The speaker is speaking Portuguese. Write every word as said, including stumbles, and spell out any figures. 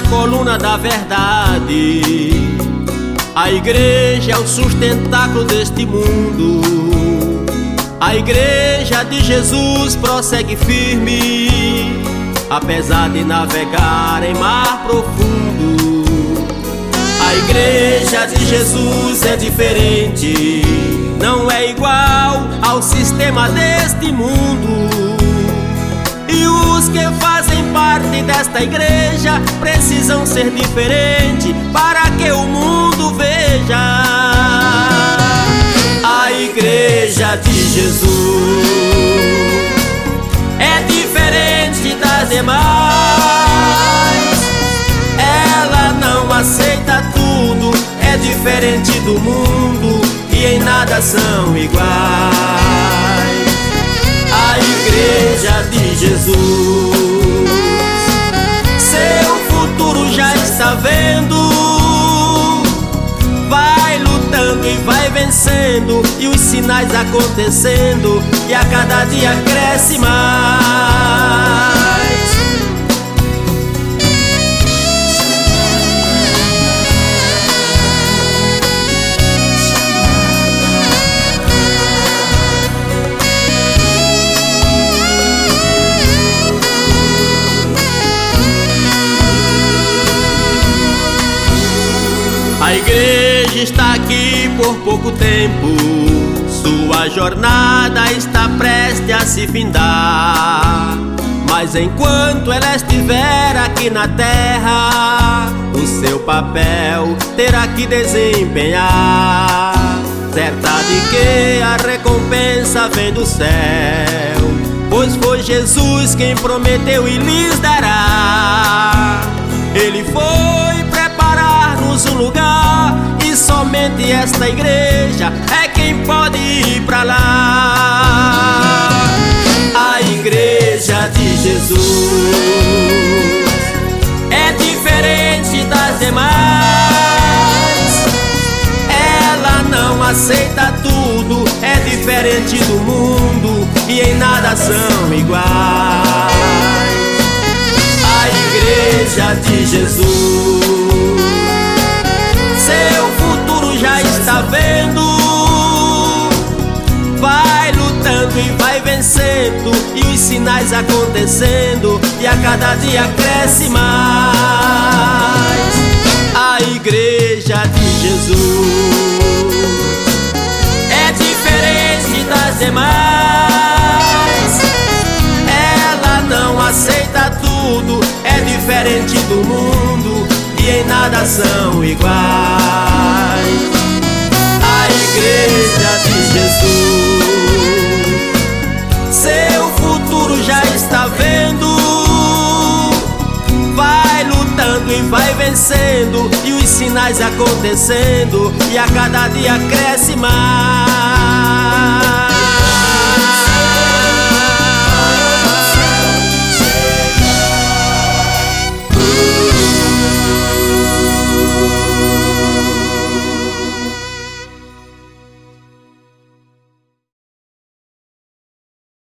a coluna da verdade. A igreja é o sustentáculo deste mundo. A igreja de Jesus prossegue firme, apesar de navegar em mar profundo. A igreja de Jesus é diferente, não é igual ao sistema deste mundo. E os que fazem parte desta igreja precisam ser diferentes para que o mundo veja. A igreja de Jesus é diferente das demais. Ela não aceita tudo, é diferente do mundo e em nada são iguais. A igreja de Jesus, seu futuro já está vendo. Vai lutando e vai vencendo, e os sinais acontecendo, e a cada dia cresce mais. A igreja está aqui por pouco tempo, sua jornada está prestes a se findar. Mas enquanto ela estiver aqui na terra, o seu papel terá que desempenhar. Certa de que a recompensa vem do céu, pois foi Jesus quem prometeu e lhes dará. Ele foi preparar-nos um lugar, e somente esta igreja é quem pode ir pra lá. A igreja de Jesus é diferente das demais. Ela não aceita tudo, é diferente do mundo e em nada são iguais. A igreja de Jesus, seu futuro já está vendo. Vai lutando e vai vencendo, e os sinais acontecendo, e a cada dia cresce mais. A igreja de Jesus é diferente das demais. Ela não aceita tudo, é diferente do mundo e em nada são iguais. A igreja de Jesus, seu futuro já está vendo. Vai lutando e vai vencendo, e os sinais acontecendo, e a cada dia cresce mais.